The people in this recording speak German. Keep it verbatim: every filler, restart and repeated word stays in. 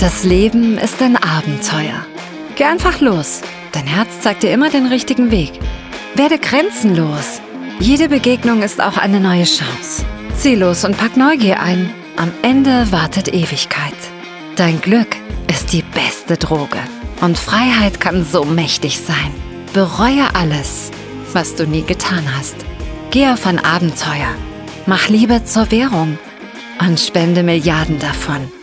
Das Leben ist ein Abenteuer. Geh einfach los. Dein Herz zeigt dir immer den richtigen Weg. Werde grenzenlos. Jede Begegnung ist auch eine neue Chance. Zieh los und pack Neugier ein. Am Ende wartet Ewigkeit. Dein Glück ist die beste Droge. Und Freiheit kann so mächtig sein. Bereue alles, was du nie getan hast. Geh auf ein Abenteuer. Mach Liebe zur Währung und spende Milliarden davon.